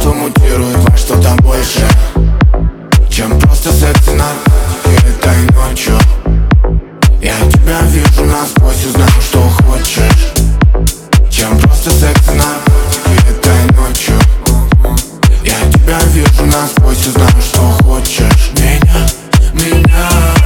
что мутирует во что-то больше, чем просто секс и наркотики этой ночью. Я тебя вижу насквозь и знаю, что хочешь, чем просто секс и наркотики этой ночью. Я тебя вижу насквозь и знаю, что хочешь меня.